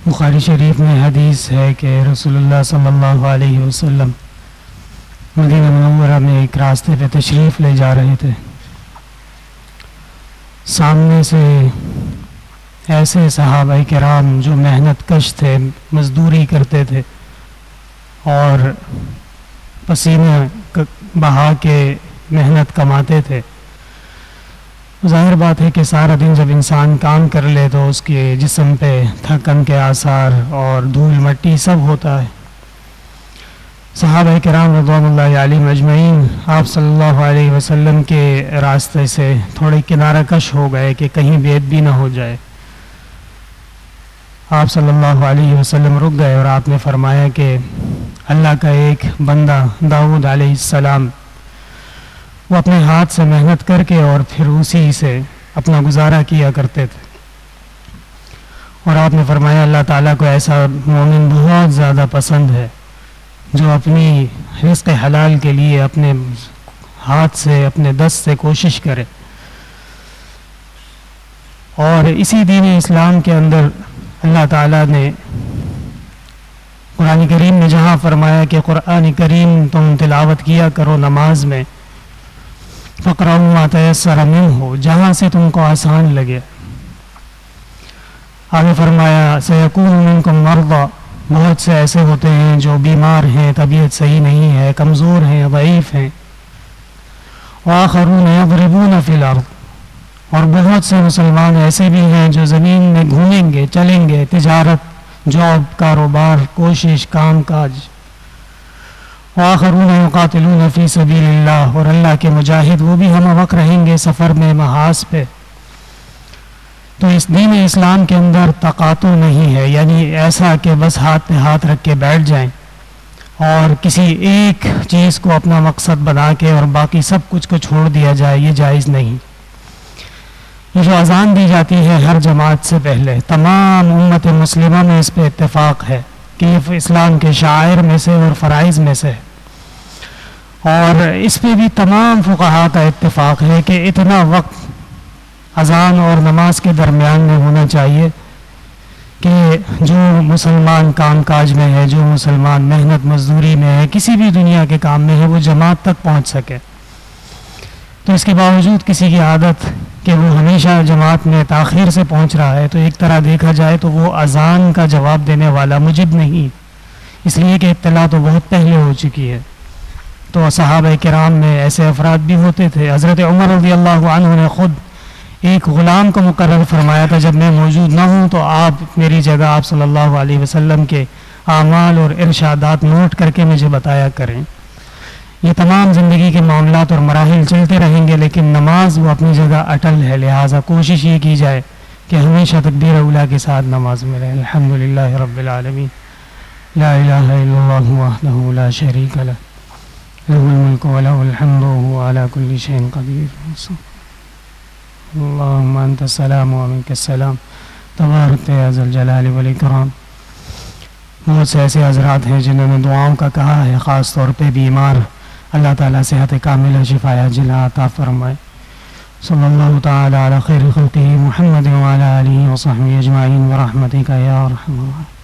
بخاری شریف میں حدیث ہے کہ رسول اللہ صلی اللہ علیہ وسلم مدینہ منورہ میں ایک راستے پہ تشریف لے جا رہے تھے. سامنے سے ایسے صحابہ کرام جو محنت کش تھے، مزدوری کرتے تھے اور پسینہ بہا کے محنت کماتے تھے. ظاہر بات ہے کہ سارا دن جب انسان کام کر لے تو اس کے جسم پہ تھکن کے آثار اور دھول مٹی سب ہوتا ہے. صحابہ کرام رضوان اللہ علیہم اجمعین آپ صلی اللہ علیہ وسلم کے راستے سے تھوڑے کنارہ کش ہو گئے کہ کہیں بے ادبی نہ ہو جائے. آپ صلی اللہ علیہ وسلم رک گئے اور آپ نے فرمایا کہ اللہ کا ایک بندہ داؤد علیہ السلام وہ اپنے ہاتھ سے محنت کر کے اور پھر اسی سے اپنا گزارا کیا کرتے تھے. اور آپ نے فرمایا اللہ تعالیٰ کو ایسا مومن بہت زیادہ پسند ہے جو اپنی رزق حلال کے لیے اپنے ہاتھ سے اپنے دست سے کوشش کرے. اور اسی دین اسلام کے اندر اللہ تعالیٰ نے قرآن کریم میں جہاں فرمایا کہ قرآن کریم تم تلاوت کیا کرو نماز میں، فَقْرَؤُوا مَا تَيَسَّرَ مِنْهُ، جہاں سے تم کو آسان لگے. آگے فرمایا سَيَكُونُ مِنْكُمْ مَرْضَىٰ، بہت سے ایسے ہوتے ہیں جو بیمار ہیں، طبیعت صحیح نہیں ہے، کمزور ہیں، ضعیف ہیں. وَآخَرُونَ يَضْرِبُونَ فِي الْأَرْضِ، اور بہت سے مسلمان ایسے بھی ہیں جو زمین میں گھومیں گے، چلیں گے، تجارت، جاب، کاروبار، کوشش، کام کاج. وآخرون یقاتلون فی سبیل اللہ، اور اللہ کے مجاہد وہ بھی ہم وقت رہیں گے سفر میں، محاذ پہ. تو اس دین اسلام کے اندر تقاطع نہیں ہے، یعنی ایسا کہ بس ہاتھ پہ ہاتھ رکھ کے بیٹھ جائیں اور کسی ایک چیز کو اپنا مقصد بنا کے اور باقی سب کچھ کو چھوڑ دیا جائے، یہ جائز نہیں. یہ جو اذان دی جاتی ہے ہر جماعت سے پہلے، تمام امت مسلمہ میں اس پہ اتفاق ہے کہ یہ اسلام کے شعائر میں سے اور فرائض میں سے ہے. اور اس پہ بھی تمام فقہاء کا اتفاق ہے کہ اتنا وقت اذان اور نماز کے درمیان میں ہونا چاہیے کہ جو مسلمان کام کاج میں ہے، جو مسلمان محنت مزدوری میں ہے، کسی بھی دنیا کے کام میں ہے، وہ جماعت تک پہنچ سکے. تو اس کے باوجود کسی کی عادت کہ وہ ہمیشہ جماعت میں تاخیر سے پہنچ رہا ہے، تو ایک طرح دیکھا جائے تو وہ اذان کا جواب دینے والا مجب نہیں، اس لیے کہ اطلاع تو بہت پہلے ہو چکی ہے. تو صحابہ کرام میں ایسے افراد بھی ہوتے تھے. حضرت عمر رضی اللہ عنہ نے خود ایک غلام کو مقرر فرمایا تھا، جب میں موجود نہ ہوں تو آپ میری جگہ آپ صلی اللہ علیہ وسلم کے اعمال اور ارشادات نوٹ کر کے مجھے بتایا کریں. یہ تمام زندگی کے معاملات اور مراحل چلتے رہیں گے، لیکن نماز وہ اپنی جگہ اٹل ہے. لہٰذا کوشش یہ کی جائے کہ ہمیشہ تکبیر اولیٰ کے ساتھ نماز میں رہیں. الحمدللہ رب العالمین، لا الہ الا اللہ وحدہ لا شریک لہ، لہ الملک و لہ الحمد وہو علی کل شیء قدیر. اللہم انت السلام و منک السلام، تبارک یا ذا الجلال والاکرام. بہت سے ایسے حضرات ہیں جنہوں نے دعاؤں کا کہا ہے، خاص طور پہ بیمار، اللہ تعالیٰ صحت کاملہ شفا عاجلہ عطا فرمائے. صلی اللہ تعالی علی خیر خلقہ محمد وعلی آلہ وصحبہ اجمعین برحمتک یا ارحم الراحمین.